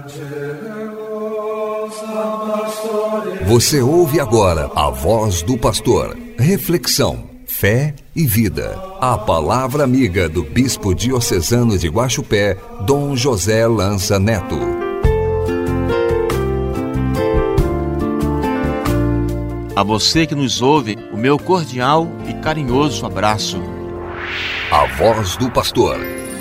Você ouve agora a voz do pastor. Reflexão, fé e vida. A palavra amiga do bispo diocesano de Guaxupé, Dom José Lança Neto. A você que nos ouve, o meu cordial e carinhoso abraço. A voz do pastor.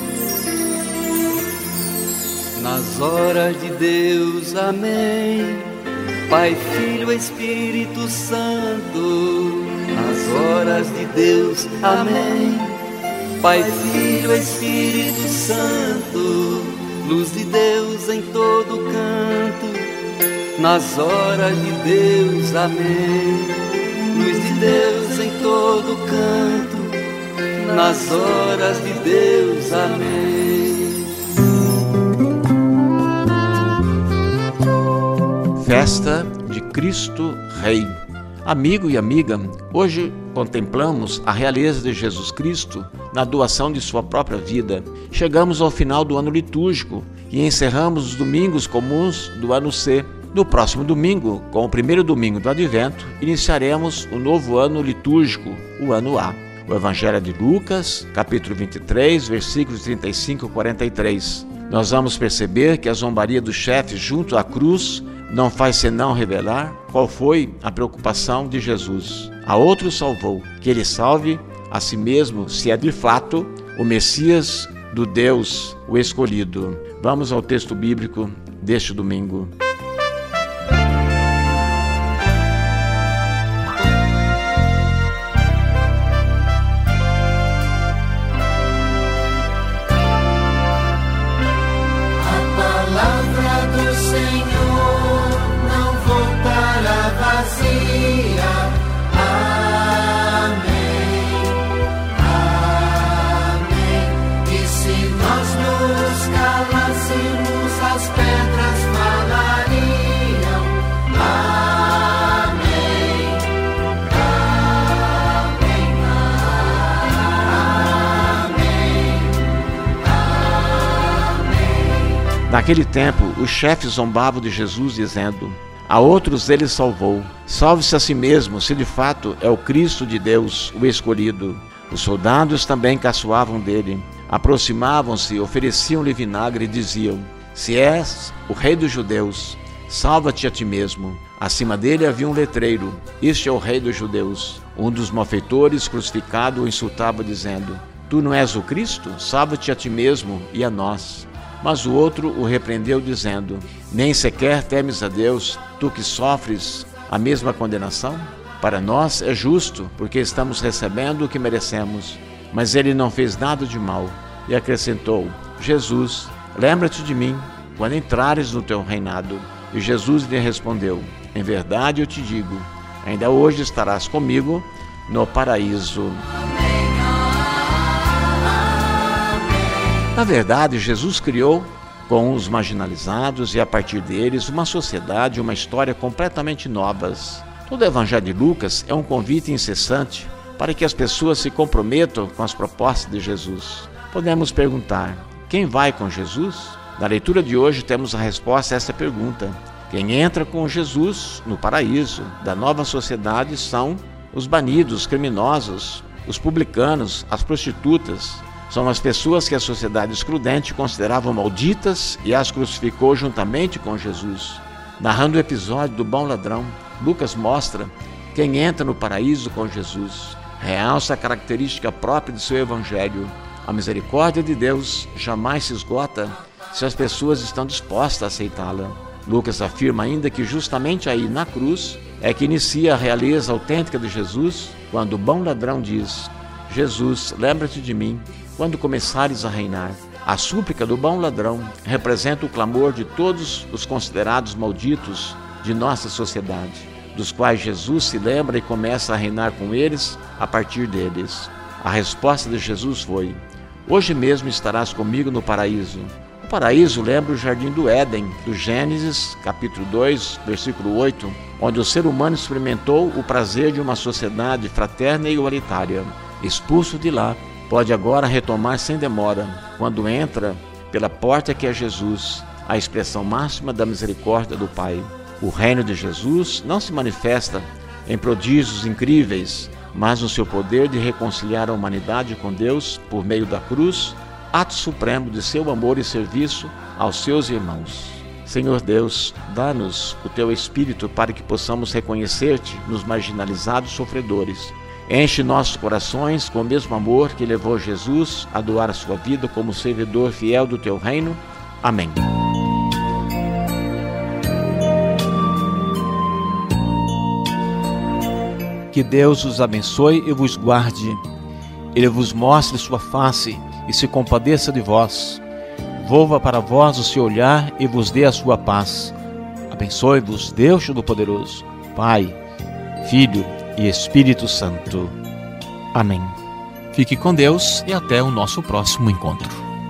Nas horas de Deus, amém. Pai, Filho, Espírito Santo. Nas horas de Deus, amém. Pai, Filho, Espírito Santo. Luz de Deus em todo canto. Nas horas de Deus, amém. Luz de Deus em todo canto. Nas horas de Deus, amém. Festa de Cristo Rei. Amigo e amiga, hoje contemplamos a realeza de Jesus Cristo na doação de sua própria vida. Chegamos ao final do ano litúrgico e encerramos os domingos comuns do ano C. No próximo domingo, com o primeiro domingo do Advento, iniciaremos o novo ano litúrgico, o ano A. O Evangelho de Lucas, capítulo 23, versículos 35 e 43. Nós vamos perceber que a zombaria dos chefes junto à cruz não faz senão revelar qual foi a preocupação de Jesus. A outro salvou, que ele salve a si mesmo, se é de fato o Messias do Deus, o escolhido. Vamos ao texto bíblico deste domingo. Naquele tempo, os chefes zombavam de Jesus, dizendo: a outros ele salvou. Salve-se a si mesmo, se de fato é o Cristo de Deus, o escolhido. Os soldados também caçoavam dele. Aproximavam-se, ofereciam-lhe vinagre e diziam: se és o rei dos judeus, salva-te a ti mesmo. Acima dele havia um letreiro: este é o rei dos judeus. Um dos malfeitores crucificado o insultava, dizendo: tu não és o Cristo? Salva-te a ti mesmo e a nós. Mas o outro o repreendeu, dizendo: nem sequer temes a Deus, tu que sofres a mesma condenação? Para nós é justo, porque estamos recebendo o que merecemos. Mas ele não fez nada de mal. E acrescentou: Jesus, lembra-te de mim quando entrares no teu reinado. E Jesus lhe respondeu: em verdade eu te digo, ainda hoje estarás comigo no paraíso. Na verdade, Jesus criou com os marginalizados e a partir deles uma sociedade e uma história completamente novas. Todo o Evangelho de Lucas é um convite incessante para que as pessoas se comprometam com as propostas de Jesus. Podemos perguntar: quem vai com Jesus? Na leitura de hoje temos a resposta a essa pergunta. Quem entra com Jesus no paraíso da nova sociedade são os banidos, os criminosos, os publicanos, as prostitutas. São as pessoas que a sociedade excludente considerava malditas e as crucificou juntamente com Jesus. Narrando o episódio do bom ladrão, Lucas mostra quem entra no paraíso com Jesus. Realça a característica própria de seu evangelho. A misericórdia de Deus jamais se esgota se as pessoas estão dispostas a aceitá-la. Lucas afirma ainda que justamente aí na cruz é que inicia a realeza autêntica de Jesus, quando o bom ladrão diz: Jesus, lembra-te de mim quando começares a reinar. A súplica do bom ladrão representa o clamor de todos os considerados malditos de nossa sociedade, dos quais Jesus se lembra e começa a reinar com eles a partir deles. A resposta de Jesus foi: hoje mesmo estarás comigo no paraíso. O paraíso lembra o jardim do Éden, do Gênesis, capítulo 2, versículo 8, onde o ser humano experimentou o prazer de uma sociedade fraterna e igualitária. Expulso de lá, pode agora retomar sem demora, quando entra pela porta que é Jesus, a expressão máxima da misericórdia do Pai. O reino de Jesus não se manifesta em prodígios incríveis, mas no seu poder de reconciliar a humanidade com Deus por meio da cruz, ato supremo de seu amor e serviço aos seus irmãos. Senhor Deus, dá-nos o Teu Espírito para que possamos reconhecer-Te nos marginalizados sofredores. Enche nossos corações com o mesmo amor que levou Jesus a doar a sua vida como servidor fiel do Teu reino. Amém. Que Deus os abençoe e vos guarde. Ele vos mostre sua face e se compadeça de vós. Volva para vós o seu olhar e vos dê a sua paz. Abençoe-vos Deus Todo-Poderoso, Pai, Filho e Espírito Santo. Amém. Fique com Deus e até o nosso próximo encontro.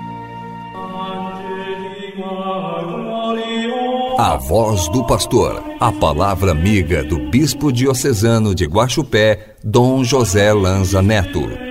A Voz do Pastor, a palavra amiga do Bispo Diocesano de Guaxupé, Dom José Lanza Neto.